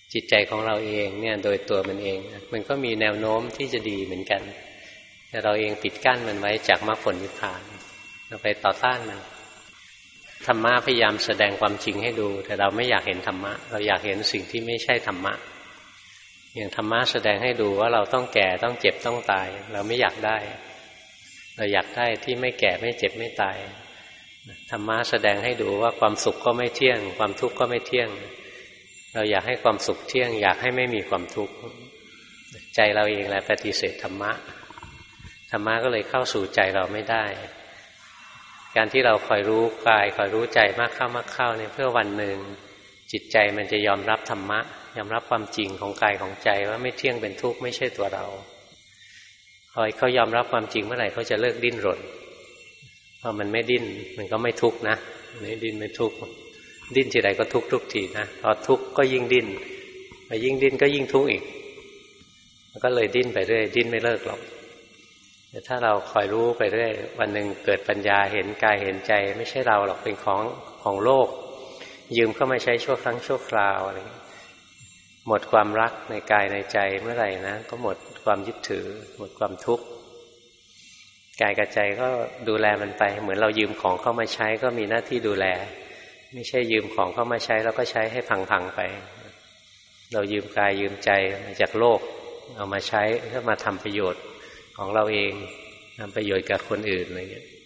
จิตใจของเราเองเนี่ยโดยตัวมันเองมันก็มีแนวโน้มที่จะดีเหมือนกันแต่เราเองปิดกั้นมันไว้จากมรรคผลนิพพานเราไปต่อต้านมันธรรมะพยายามแสดงความจริงให้ดูแต่เราไม่อยากเห็นธรรมะเราอยากเห็นสิ่งที่ไม่ใช่ธรรมะอย่างธรรมะแสดงให้ดูว่าเราต้องแก่ต้องเจ็บต้องตายเราไม่อยากได้เราอยากได้ที่ไม่แก่ไม่เจ็บไม่ตายธรรมะแสดงให้ดูว่าความสุขก็ไม่เที่ยงความทุกข์ก็ไม่เที่ยงเราอยากให้ความสุขเที่ยงอยากให้ไม่มีความทุกข์ใจเราเองแหละปฏิเสธธรรมะธรรมะก็เลยเข้าสู่ใจเราไม่ได้การที่เราคอยรู้กายคอยรู้ใจมากเข้าเนี่ยเพื่อวันหนึ่งจิตใจมันจะยอมรับธรรมะยอมรับความจริงของกายของใจว่าไม่เที่ยงเป็นทุกข์ไม่ใช่ตัวเราพอเขายอมรับความจริงเมื่อไหร่เขาจะเลิกดิ้นรนพอมันไม่ดิ้นมันก็ไม่ทุกข์นะไม่ดิ้นไม่ทุกข์ดิ้นทีไรก็ทุกข์ทุกทีนะพอทุกข์ก็ยิ่งดิ้นพอยิ่งดิ้นก็ยิ่งทุกข์อีกมันก็เลยดิ้นไปเรื่อยดิ้นไม่เลิกหรอกแต่ถ้าเราคอยรู้ไปเรื่อยวันหนึ่งเกิดปัญญาเห็นกายเห็นใจไม่ใช่เราหรอกเป็นของโลกยืมเข้ามาใช้ชั่วครั้งชั่วคราวอะไรหมดความรักในกายในใจเมื่อไหร่นะก็หมดความยึดถือหมดความทุกข์กายกับใจก็ดูแลมันไปเหมือนเรายืมของเข้ามาใช้ก็มีหน้าที่ดูแลไม่ใช่ยืมของเข้ามาใช้แล้วก็ใช้ให้พังๆไปเรายืมกายยืมใจมาจากโลกเอามาใช้เพื่อมาทำประโยชน์ของเราเองทำประโยชน์กับคนอื่นอะไรอย่างเงี้ย